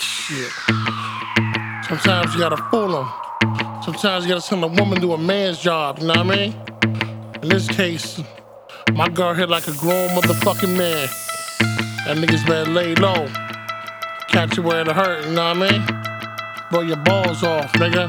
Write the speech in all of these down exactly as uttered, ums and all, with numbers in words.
Shit. Sometimes you gotta fool them. Sometimes you gotta send a woman to a man's job, you know what I mean? In this case, my girl hit like a grown motherfucking man. That niggas better lay low. Catch you where it hurt, you know what I mean? Blow your balls off, nigga.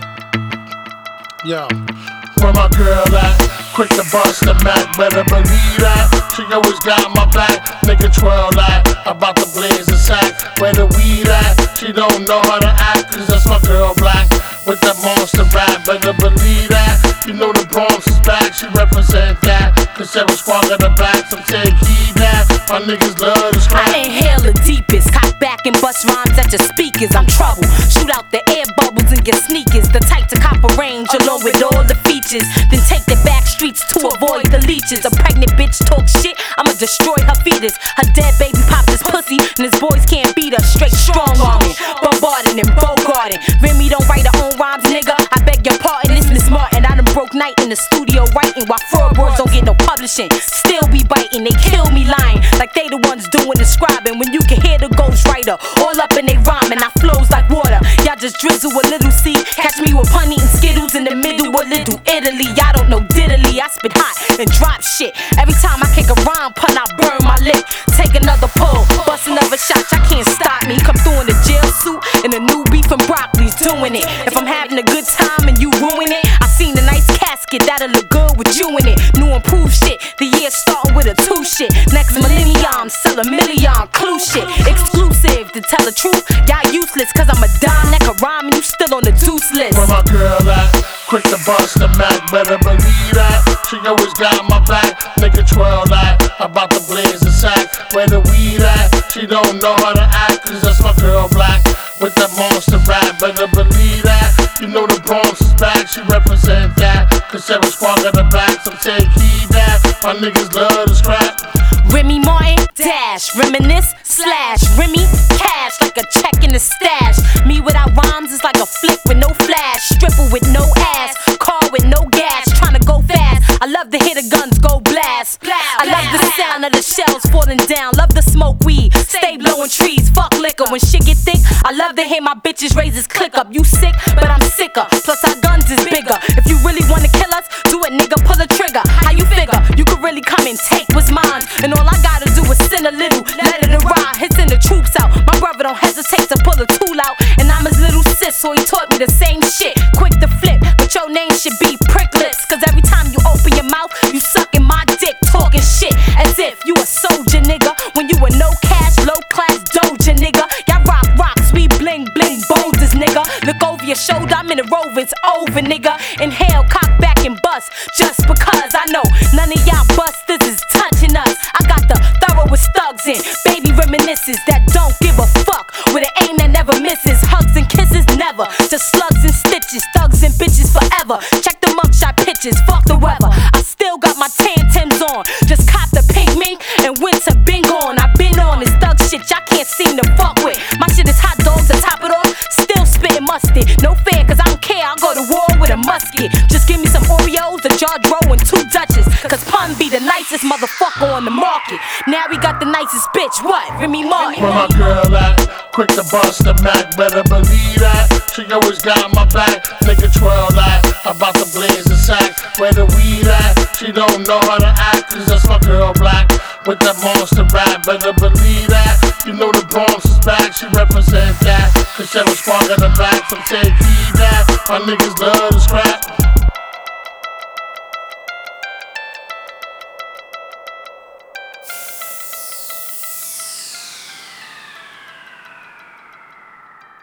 Yo. Where my girl at? Quick to bust the Mac, better believe that. She always got my back, nigga twirl that. About to blaze the sack, where the weed at? She don't know how to act, cause that's my girl Black. With that monster rap, better believe that. You know the Bronx is back, she represent that. Cause every squad got the back, so take heed that. My niggas love the scrap. I inhale the deepest, cock back and bust rhymes at your speakers. I'm trouble, shoot out the air bubbles in your sneakers. The type to cop a range along with all the features. Then take the back streets to avoid the leeches. A pregnant bitch talk shit, I'ma destroy her fetus. Her dead baby popped his pussy, and his boys can't beat her. Straight strong arming, bombarding and bogarting. Remy don't write her own rhymes, nigga. I beg your pardon, it's Miss Martin. I done broke night in the studio writing, while fraud boys don't get no publishing. Still be biting, they kill me lying, like they the ones doing the scribing. When you can hear the ghostwriter all up in they rhyming, I flows like water. Y'all just drizzle a little seed. Catch me with pun eating Skittles in the middle of Little Italy. Y'all don't know diddly, I spit hot and drop shit. Every time I kick a rhyme pun, I burn my lip. Take another pull, bust another shot, y'all can't stop me. Come through in a jail suit and a new beef and broccoli's doing it. If I'm having a good time and you ruin it, I seen a nice casket that'll look good with you in it. New improved shit, the year starting with a two shit. Next millennium, sell a million clue shit. Exclusive, to tell the truth, y'all useless. Cause I'm a dime that can rhyme and you still on the deuce list. Where my girl at? Quick to bust the Mac, better believe that. She always got my back, nigga twirl that. About to blaze the sack, where the weed at? She don't know how to act, cause that's my girl Black. With that monster rap, better believe that. You know the Bronx is back, she represent that. Cause every squad got the back, so take heed that. My niggas love the scrap. Remy Martin, dash, reminisce, slash, Remy, cash, like a check in the stash. Me without rhymes is like a flick with no flash. Stripper with no ass, car with no gas, trying to go fast. I love to hear the guns go blast. I love the sound of the shells falling down. Love to smoke weed, stay blowing trees. Fuck liquor, when shit get thick, I love to hear my bitches raise his click up. You sick, but I'm sicker, plus our guns is bigger. If you really wanna kill us, do it nigga, pull the trigger. How you figure? You could really come and take what's mine, and all I gotta do is send a little, let it arrive. Hit send the troops out, my brother don't hesitate to pull a tool out. And I'm his little sis, so he taught me the same shit. Quick to flip, but your name should be Pricklets. Cause every time you open your mouth, you sucking my dick, talking shit as if you a soldier, nigga. When you a no cash, low class doja, nigga. Y'all rock rocks, we bling bling boulders, nigga. Look over your shoulder, I'm in the rover, it's over, nigga. Inhale, cock back and bust, just because I know none of y'all busters is touching us. I got the thoroughest thugs in, baby reminiscences that don't give a fuck. With an aim that never misses, hugs and kisses never. Just slugs and stitches, thugs and bitches forever. Check the mugshot pictures, fuck the weather. I still got my tan Timbs on, just cop the pink mink and went to bingo on. I been on this thug shit y'all can't seem to fuck with. My shit is hot dogs to top it off, still spitting mustard. No fair, cause I don't care, I'll go to war with a musket. Just give me some Oreos, a George Rowe and two Dutches. Cause pun be the nicest motherfucker on the market. Now we got the nicest bitch, what? Remy Martin. Where my girl at? Quick to bust the Mac, better believe that. She always got my back, nigga twirl that. About to blaze the sack, where the weed at? She don't know how to act, cause that's my girl Black. With that monster rap, better believe that. You know the Bronx is back, she represent that. Cause every squad got the back, so take heed that. My niggas love the scrap.